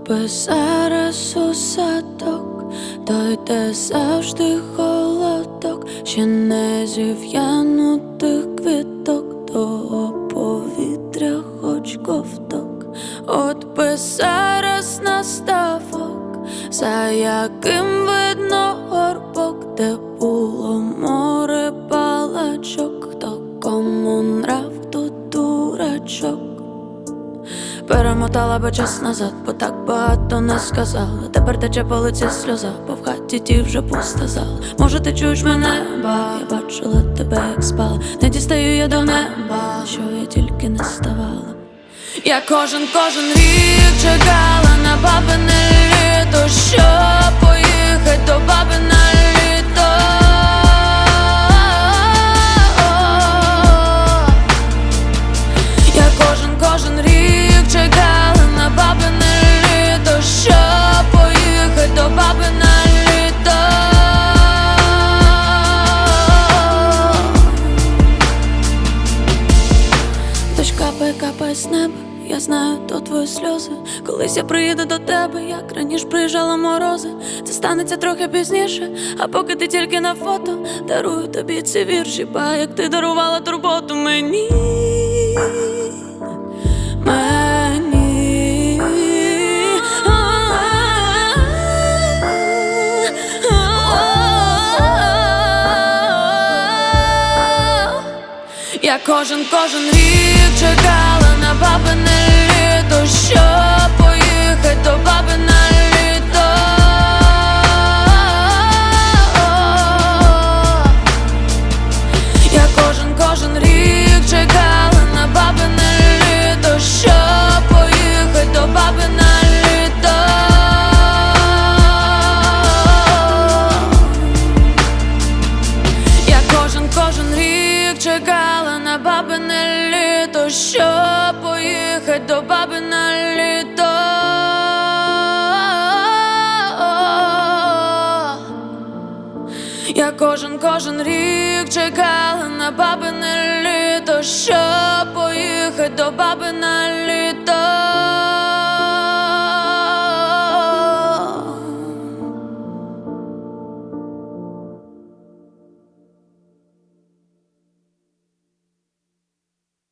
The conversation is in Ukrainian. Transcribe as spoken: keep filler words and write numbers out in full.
би зараз у садок, той, де завжди холодок, ще не зів'янутих квіток, того повітря хоч ковток. От би зараз наставок, за яким видно горбок, де було море балачок, хто кому нрав, то дурачок. Перемотала би час назад, бо так багато не сказала. Тепер тече по лиці сльоза, бо в хаті ті вже пуста зала. Може ти чуєш мене, ба, я бачила тебе, як спала. Не дістаю я до неба, що я тільки не ставала. Я кожен, кожен рік чекала на бабине літо, щоб поїхать до баби на літо. Я кожен, кожен рік чекала на бабине літо, щоб поїхать до баби на літо. Дощ капає, капає з неба, я знаю, то твої сльози. Колись я приїду до тебе, як раніше приїжджала морози. Це станеться трохи пізніше, а поки ти тільки на фото, дарую тобі ці вірші, ба, як ти дарувала турботу мені. Мені. Я кожен, кожен рік чекала на бабине літо, щоб поїхать до баби на літо. Я кожен, кожен рік чекала на бабине літо, щоб поїхать до баби на літо. Я кожен, кожен рік чекала на бабине літо, щоб поїхать до баби на літо. Я кожен, кожен рік чекала на бабине літо, щоб поїхать до баби на літо.